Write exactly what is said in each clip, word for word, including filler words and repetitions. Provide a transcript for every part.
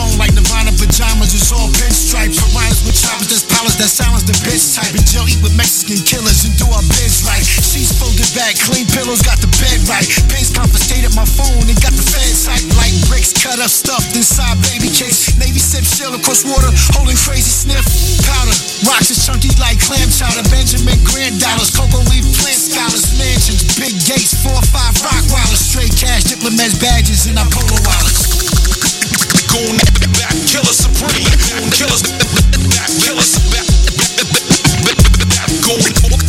zone like Nirvana pajamas. It's all pinstripes. Rhymes with choppers, there's powers that silence the bitch type. And Joe eat with Mexican killers and do our bids right. She's folded back, clean pillows, got the bed right. Pains confiscated my phone and got the feds hype like bricks. Cut up, stuffed inside baby cakes. Navy sip, shell across water, holding crazy sniff. Powder, rocks is chunky like clam chowder. Benjamin Grand dollars, cocoa leaf plant scholars. Mansions, big gates, four or five rock wallers. Straight cash, diplomats, badges, and our polo wallets. Goon back, killer supreme. Killers back, killers back. Goon,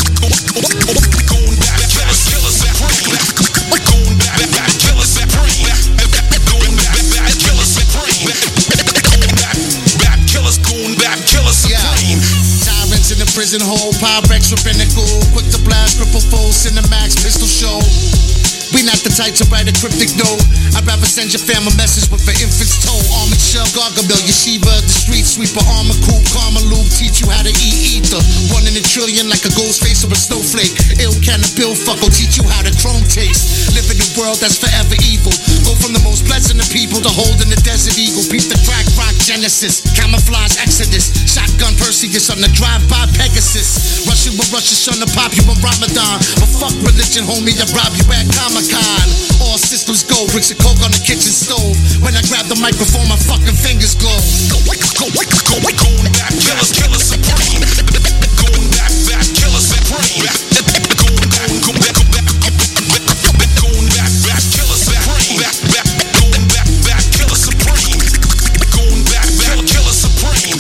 goon back, killers, killers supreme. Goon back, back, killers supreme. Goon back, back, killers supreme. Goon back, back, killers, goon back, killers supreme. Tyrants in the prison hole, Pyrex or pinnacle. Quick to blast, triple full, Cinemax, pistol show. We not the type to write a cryptic note. I'd rather send your fam a message with an infant's toe. Armored shell, Gargamel, Yeshiva, the street sweeper, armor coupe, karma loop, teach you how to eat ether. One in a trillion like a ghost face or a snowflake. Ill can a bill fuck will teach you how to chrome taste. Live in a world that's forever evil. Go from the most pleasant of people to holding the desert eagle. Beat the crack rock Genesis, camouflage Exodus. Shotgun Perseus on the drive-by Pegasus. Russian with Russian son to pop you on Ramadan. But fuck religion, homie, I rob you at Comic Con. All systems go, bricks of coke on the kitchen stove. When I grab the microphone, my fucking fingers glow. Going back, killers, killers supreme. Going back, back, killers supreme. Going, going, going back, back, going back, back, killers supreme. Back, back, going back, back, killers supreme. Going back, back, killers supreme.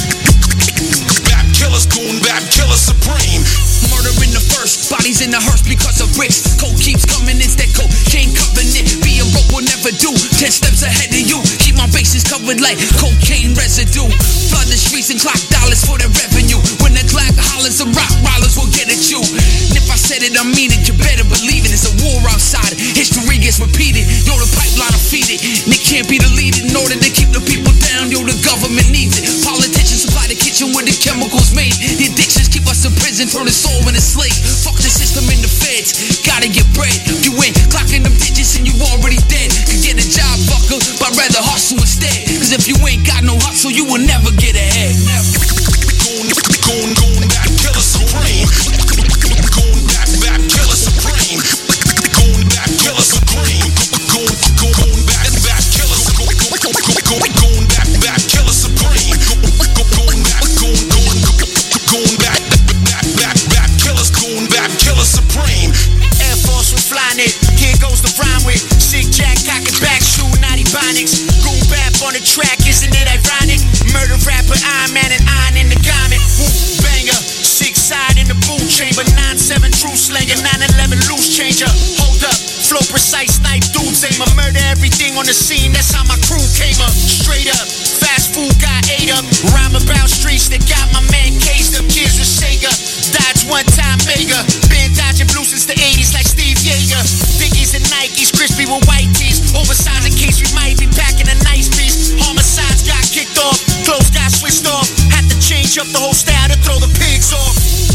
Back killers, going back, killers supreme. Murder in the first, bodies in the hearse because of bricks. Coke keeps coming in, that cocaine covenant. Being broke will never do. Ten steps ahead of you. Keep my bases covered like cocaine residue. Flood the streets and clock dollars for the revenue. When the clock hollers, some rock rollers will get at you. And if I said it, I mean it. You better believe it. It's a war outside. History gets repeated. Yo, the pipeline will feed it. And it can't be deleted in order to keep the people down. Yo, the government needs it. Politicians supply the kitchen where the chemicals made. The addictions keep us in prison, throw the soul in a slave. Fuck the system in the feds. Gotta get bread. You ain't clocking them digits and you already dead. Could get a job, fucker, but rather hustle instead. Cause if you ain't got no hustle, you will never get ahead. Going, going, going back, killer supreme. Going back, back, killer supreme. Going back, killer supreme. Going, going, going back, back, killer supreme. Going back, back, killer supreme. Going back, going, going, going back, back, back, back, killers. Going back, killer supreme. Air Force with flying it. Here goes the rhyme with sick jack, cock it back, shoe naughty bonics. Goon bap on the track, isn't it ironic? Murder rapper, Iron Man and iron in the garment. Woo, banger, six side in the boot chamber. nine seven true slanger, nine eleven loose changer. Hold up, flow precise, snipe dudes aim. Murder everything on the scene, that's how my crew came up. Straight up, fast food got ate up. Rhyme about streets that got my man caged up. Kids with Sega, dodge one time mega. Been dodging blue since the eighties like Steve Yeager. Dickies and Nikes, crispy with white tees. Oversized in case we might be packing a nice piece. Homicides got kicked off, clothes got switched off. Had to change up the whole style to throw the pigs off.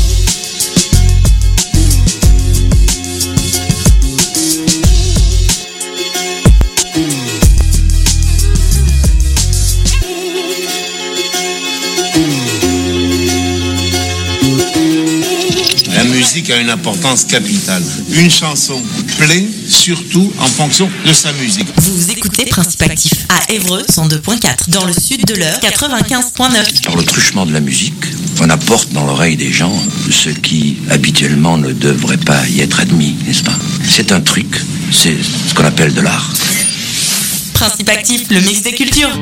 La musique a une importance capitale. Une chanson plaît surtout en fonction de sa musique. Vous écoutez Principe Actif à Évreux cent deux point quatre, dans le sud de l'Eure quatre-vingt-quinze point neuf. Par le truchement de la musique, on apporte dans l'oreille des gens ce qui habituellement ne devrait pas y être admis, n'est-ce pas? C'est un truc, c'est ce qu'on appelle de l'art. Principe Actif, le mix des cultures.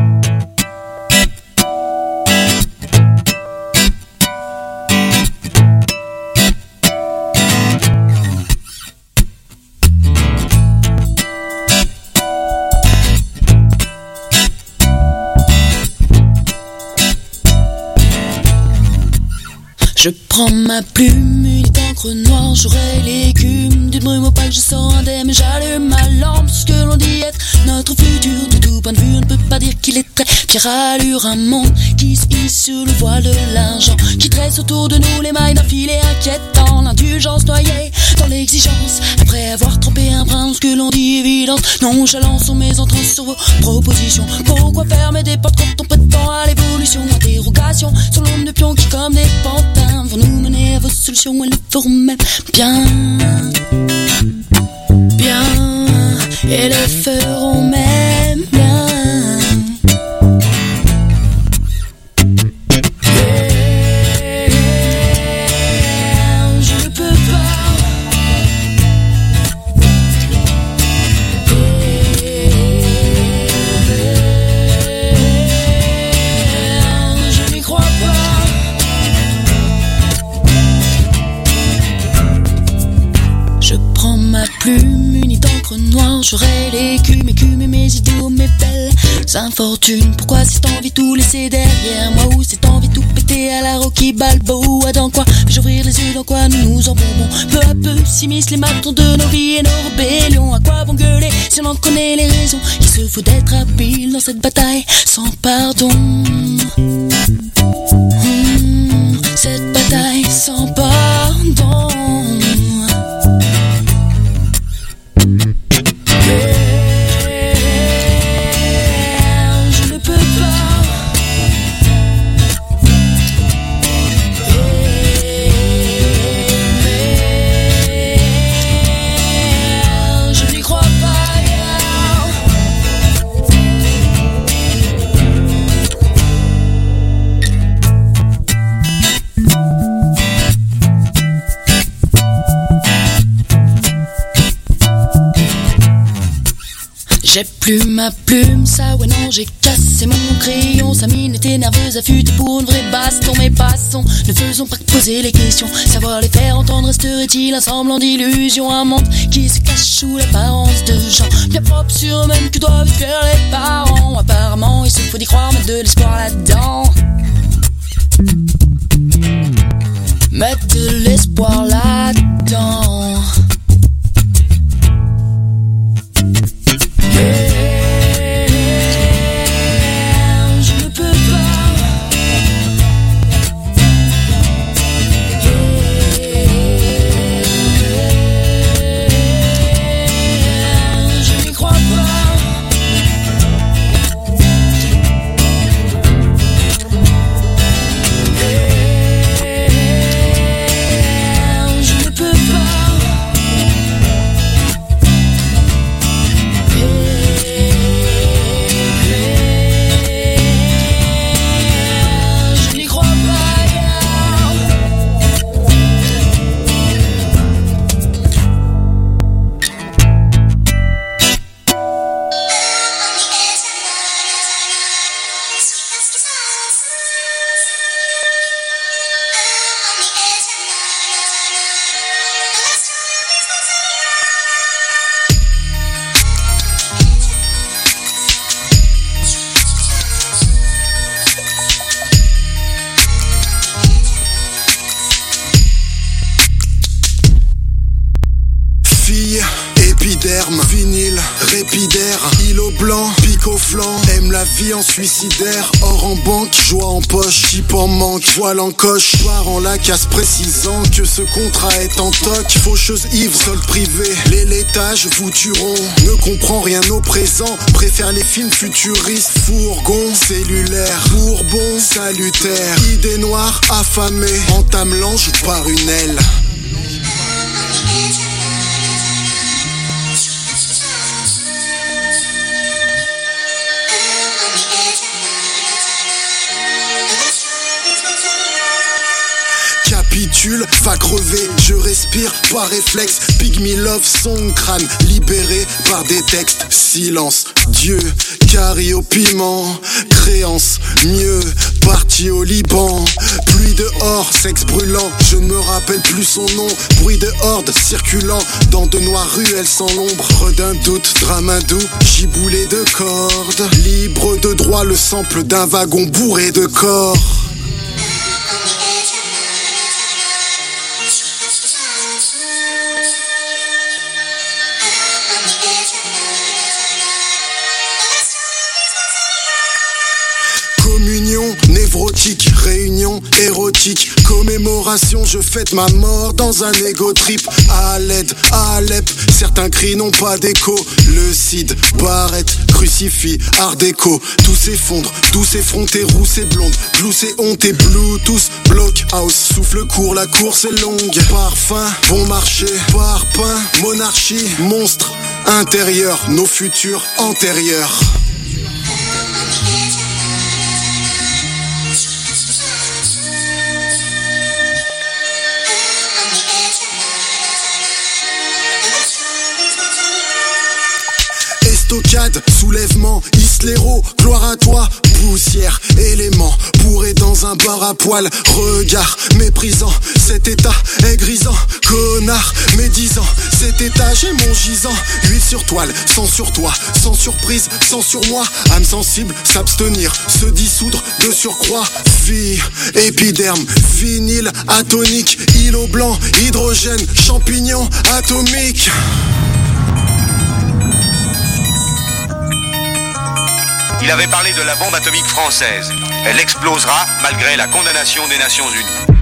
Je prends ma plume, une encre noire, j'aurai légumes, d'une brume opaque, je sens indemne, j'allume ma lampe, ce que l'on dit être notre futur. De tout point de vue, on ne peut pas dire qu'il est très qui rallure un monde qui se hisse sur le voile de l'argent, qui tresse autour de nous les mailles d'un filet inquiétant, l'indulgence noyée dans l'exigence, après avoir trempé un brin dans ce que l'on dit évidence. Nonchalance sont mes entrances sur vos propositions. Pourquoi fermer des portes quand on prétend à l'évolution? Interrogation sur l'ombre de pions qui comme des pantins vont nous mener à vos solutions, elles le feront même bien, bien, et le feront même bien. Plume unie d'encre noire, j'aurai l'écume, écume et mes idéaux, mes belles infortunes. Pourquoi cette envie tout laisser derrière moi, ou cette envie tout péter à la Rocky Balboa? Dans quoi puis-je ouvrir les yeux, dans quoi nous nous embourbons? Peu à peu s'immiscent les matons de nos vies et nos rébellions. À quoi vont gueuler si on en connaît les raisons? Il se faut d'être habile dans cette bataille sans pardon. Mmh, cette bataille sans pardon. J'ai plus ma plume, ça ouais non, j'ai cassé mon crayon. Sa mine était nerveuse, affûtée pour une vraie baston. Mais passons, ne faisons pas que poser les questions. Savoir les faire entendre, resterait-il un semblant d'illusion? Un monde qui se cache sous l'apparence de gens bien propres sur eux-mêmes que doivent faire les parents. Apparemment, il se faut d'y croire, mettre de l'espoir là-dedans. Mettre de l'espoir là-dedans. Vinyle, répidaire, îlot blanc, pique au flanc, aime la vie en suicidaire, or en banque, joie en poche, chip en manque, voile en coche, part en la casse précisant que ce contrat est en toc, faucheuse ivre, sol privé, les laitages vous tueront, ne comprend rien au présent, préfère les films futuristes, fourgon, cellulaire, bourbon, salutaire, idée noire, affamée, entame l'ange par une aile. Capitule, va crever, je respire par réflexe. Pygmy love, son crâne, libéré par des textes. Silence, Dieu, carré au piment. Créance, mieux, parti au Liban. Pluie dehors, sexe brûlant, je ne me rappelle plus son nom. Bruit de horde circulant dans de noires ruelles sans l'ombre. Redun doute, drame hindou, giboulé de cordes. Libre de droit, le sample d'un wagon bourré de corps. nautique, réunion érotique, commémoration, je fête ma mort dans un égo trip. À l'aide, à Alep, certains cris n'ont pas d'écho. Le Cid, Barrette, crucifix, art déco. Tout s'effondre, douce effrontée, rousse et blonde, blues et honte et bluetooth, blockhouse, souffle court, la course est longue. Parfum, bon marché, parpaing, monarchie, monstre intérieur, nos futurs antérieurs. Estocade, soulèvement, isléro, gloire à toi, poussière, élément, bourré dans un bar à poil, regard méprisant, cet état est grisant, connard, médisant, cet état j'ai mon gisant, huile sur toile, sans sur toi, sans surprise, sans sur moi, âme sensible, s'abstenir, se dissoudre de surcroît, fille, épiderme, vinyle, atonique, îlot blanc, hydrogène, champignon, atomique. Il avait parlé de la bombe atomique française. Elle explosera malgré la condamnation des Nations Unies.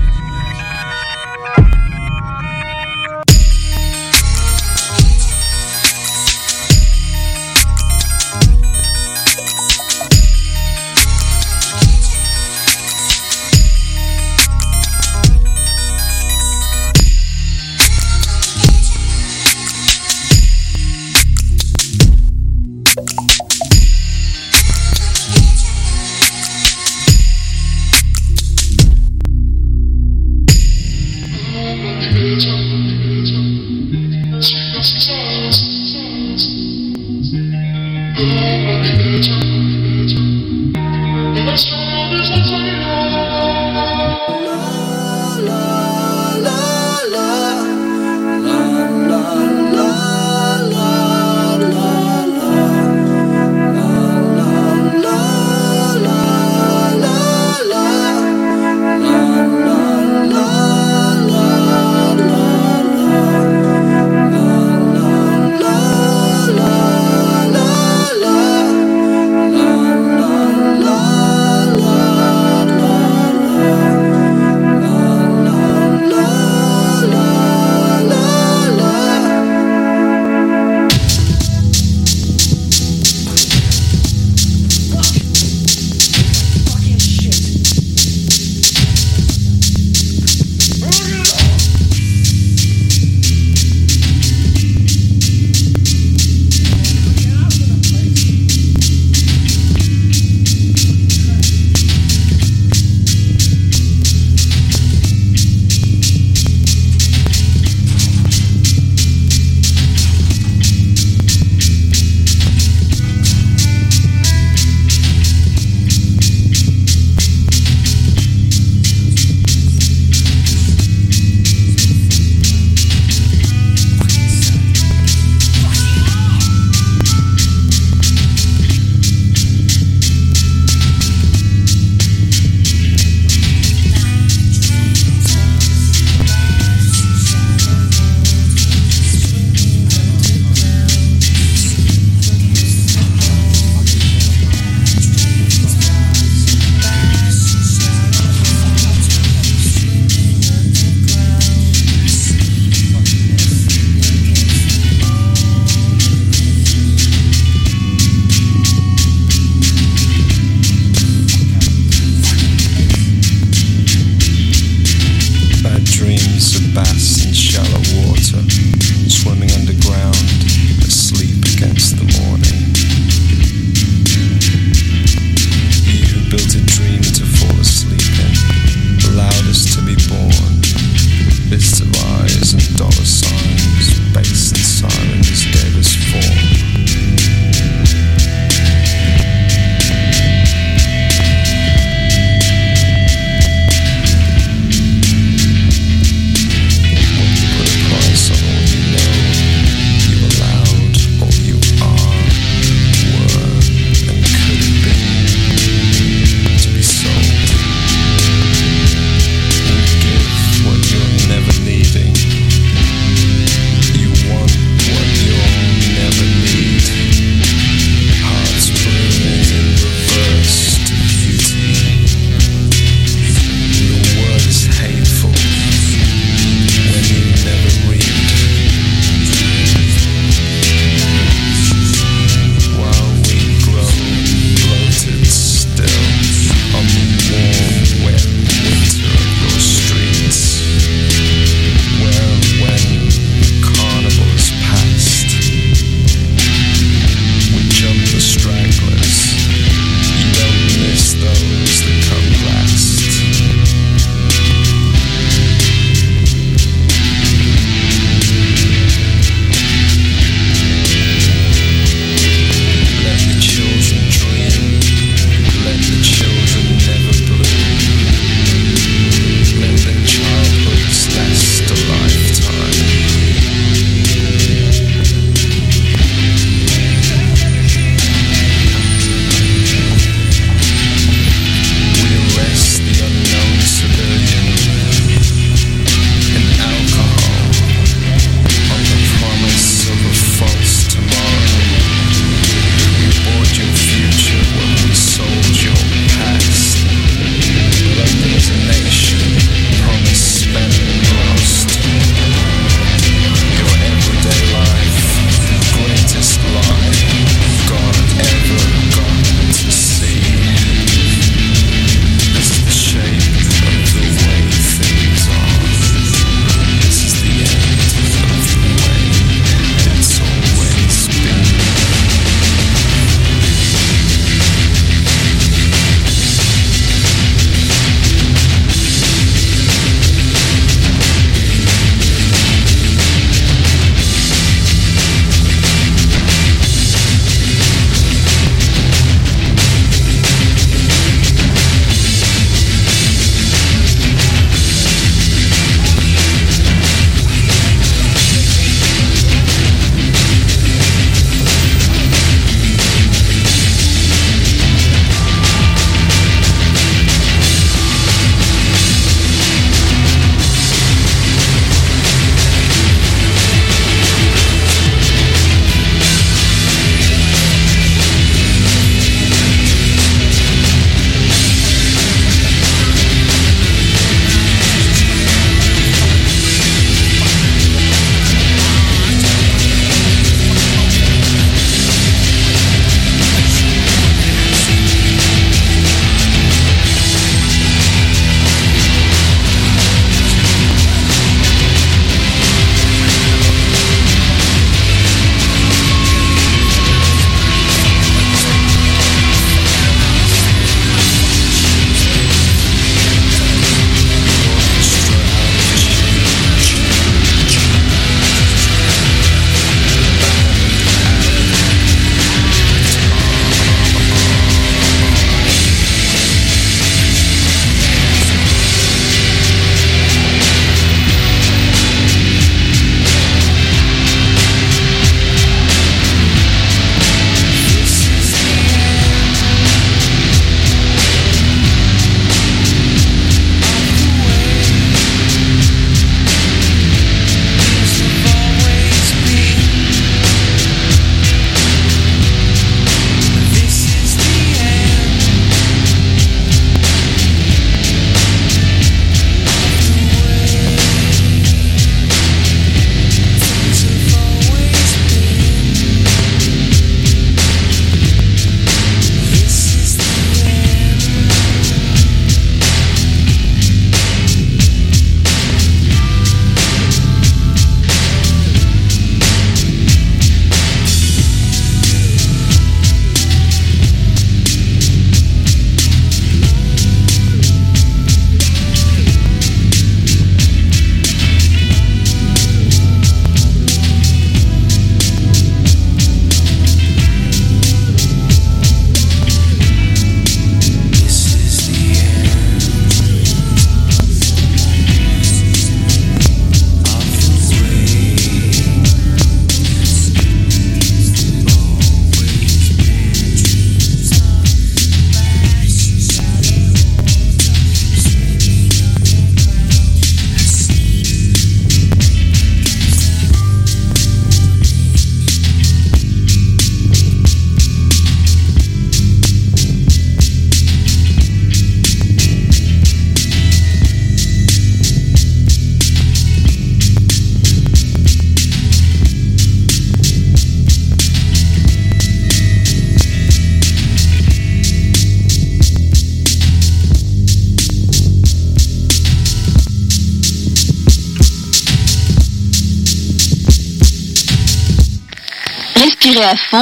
tirez à fond.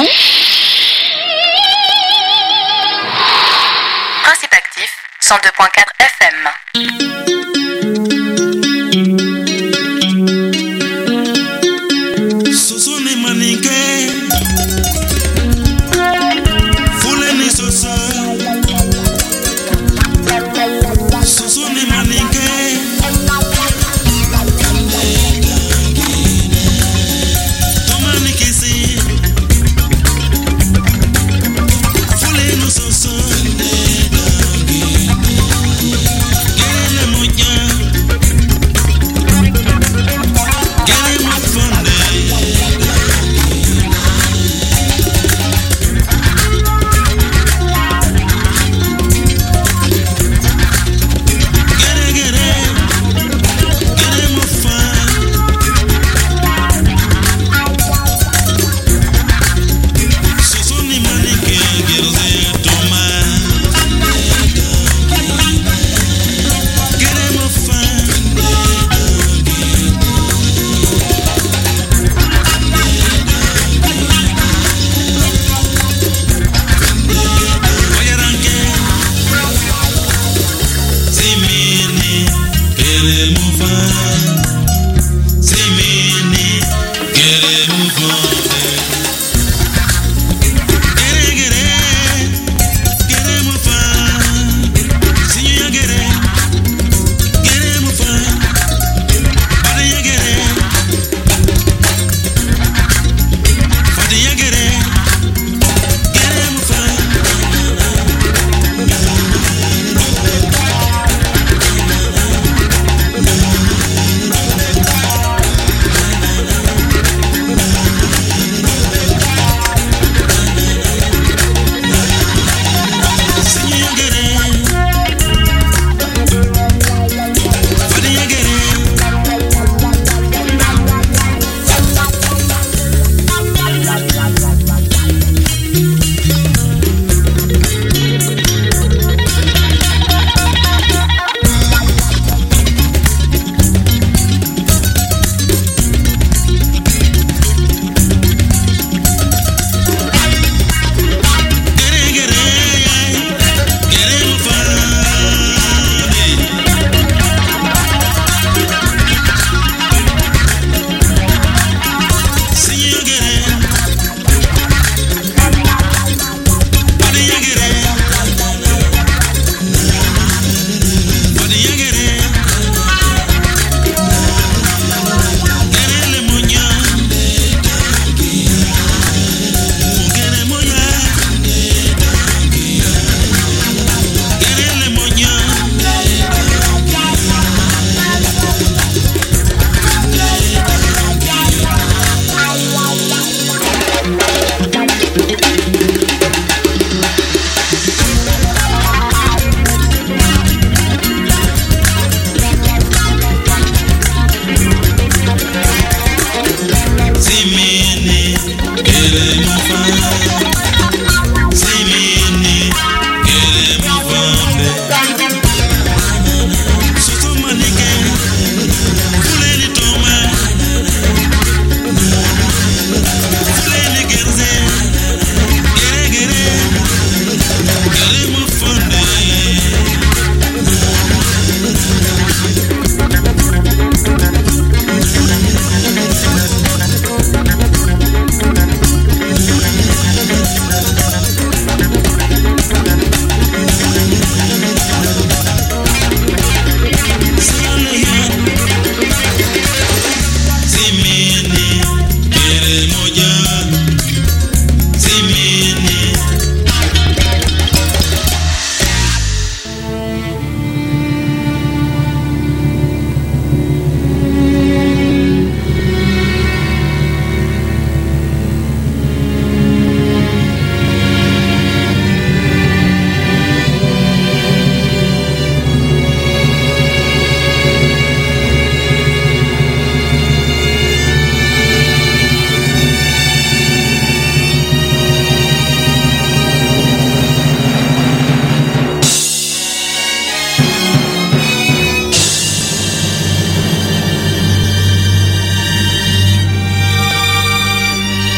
Principe actif, cent deux point quatre F M. Soso ni manike, fule ni soso.